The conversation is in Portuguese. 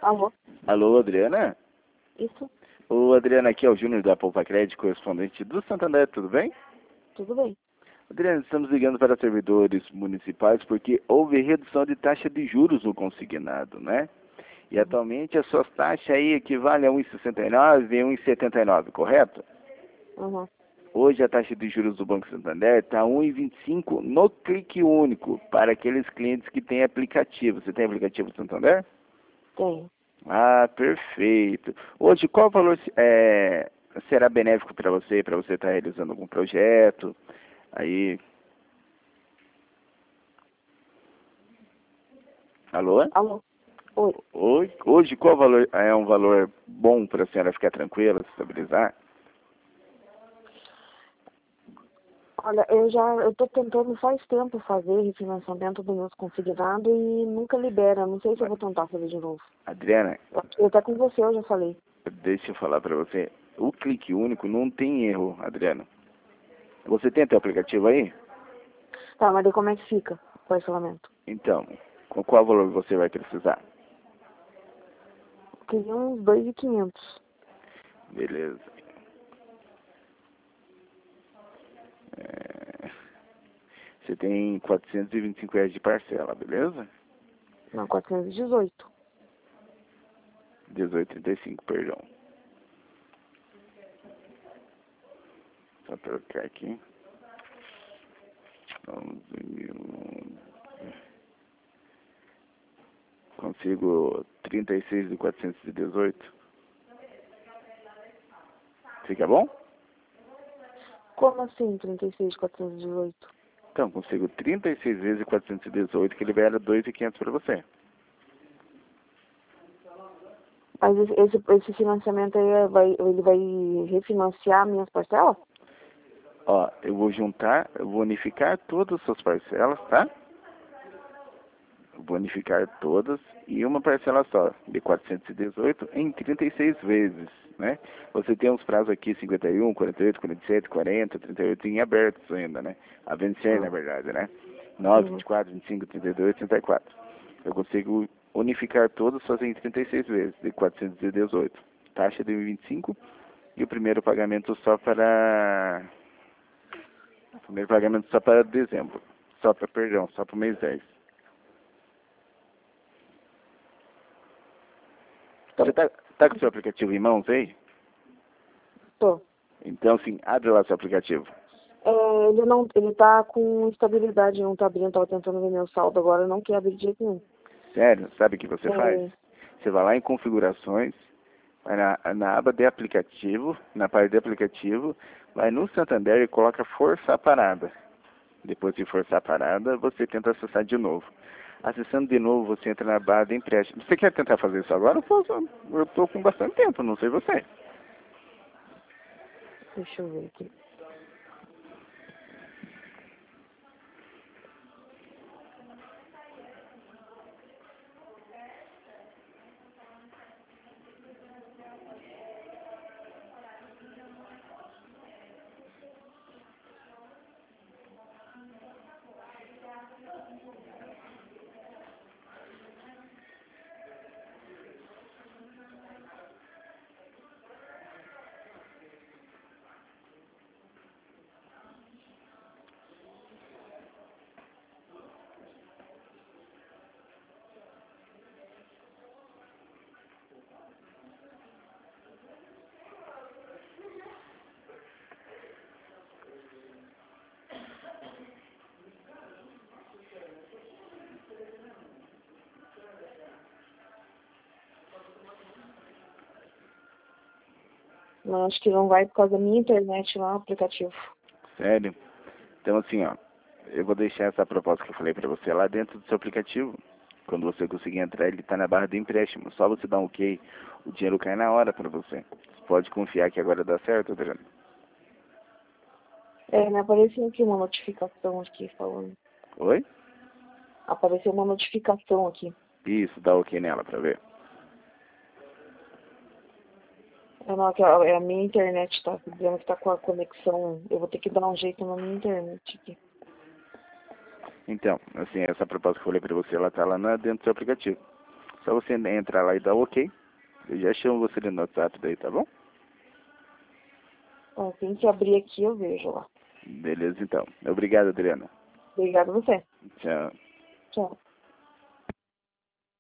Alô? Alô, Adriana? Isso? O Adriana, aqui é o Júnior da Poupa Crédito, correspondente do Santander, tudo bem? Tudo bem. Adriana, estamos ligando para servidores municipais porque houve redução de taxa de juros no consignado, né? E atualmente as suas taxas aí equivalem a 1,69 e 1,79, correto? Uhum. Hoje a taxa de juros do Banco Santander está 1,25 no clique único para aqueles clientes que têm aplicativo. Você tem aplicativo do Santander? Tenho. Ah, perfeito. Hoje, qual valor será benéfico para você estar realizando algum projeto? Aí, alô? Alô? Oi. Hoje, qual valor é um valor bom para a senhora ficar tranquila, se estabilizar? Olha, eu tô tentando faz tempo fazer refinanciamento do meu consignado e nunca libera. Não sei se eu vou tentar fazer de novo. Adriana, Eu até com você eu já falei. deixa eu falar para você. O clique único não tem erro, Adriana. Você tem teu aplicativo aí? Tá, mas daí como é que fica o parcelamento? Então, com qual valor você vai precisar? Queria uns 2.500. Beleza. Você tem R$ 425 de parcela, beleza? Não, 418. 18,35, perdão. Só trocar aqui. 11.000. Consigo 36.418. Fica bom? Como assim 36.418? Então, consigo 36 vezes 418, que libera 2.500 para você. Mas esse financiamento aí ele vai refinanciar minhas parcelas? Ó, eu vou vou unificar todas as suas parcelas, tá? Bonificar todas e uma parcela só, de 418 em 36 vezes, né? Você tem uns prazos aqui, 51, 48, 47, 40, 38 em abertos ainda, né? A vencer, na verdade, né? 9, 24, 25, 32, 34. Eu consigo unificar todos, fazer em 36 vezes, de 418. Taxa de 25 e o primeiro pagamento só para... O primeiro pagamento só para dezembro. Só para o mês 10. Você tá com o seu aplicativo em mãos aí? Tô. Então, sim, abre lá seu aplicativo. Ele tá com instabilidade, não tá abrindo, tava tentando ver meu saldo agora, não quer abrir de jeito nenhum. Sério? Sabe o que você faz? É, Você vai lá em configurações, vai na aba de aplicativo, na parte de aplicativo, vai no Santander e coloca força parada. Depois de forçar a parada, você tenta acessar de novo. Acessando de novo, você entra na barra de empréstimo. Você quer tentar fazer isso agora? Eu tô com bastante tempo, não sei você. deixa eu ver aqui. Não, acho que não vai por causa da minha internet lá, o aplicativo. Sério? Então, assim, ó, eu vou deixar essa proposta que eu falei pra você lá dentro do seu aplicativo. Quando você conseguir entrar, ele tá na barra de empréstimo. Só você dar um OK, o dinheiro cai na hora pra você. Você pode confiar que agora dá certo, Adriano. Me apareceu aqui uma notificação aqui falando. Oi? Apareceu uma notificação aqui. Isso, dá OK nela pra ver. Não, que a minha internet tá dizendo que tá com a conexão. Eu vou ter que dar um jeito na minha internet aqui. Então, assim, essa proposta que eu falei pra você, ela tá lá dentro do seu aplicativo. Só você entrar lá e dar ok. Eu já chamo você no WhatsApp daí, tá bom? Tá, tem que abrir aqui, eu vejo lá. Beleza, então. Obrigado, Adriana. Obrigada a você. Tchau. Tchau.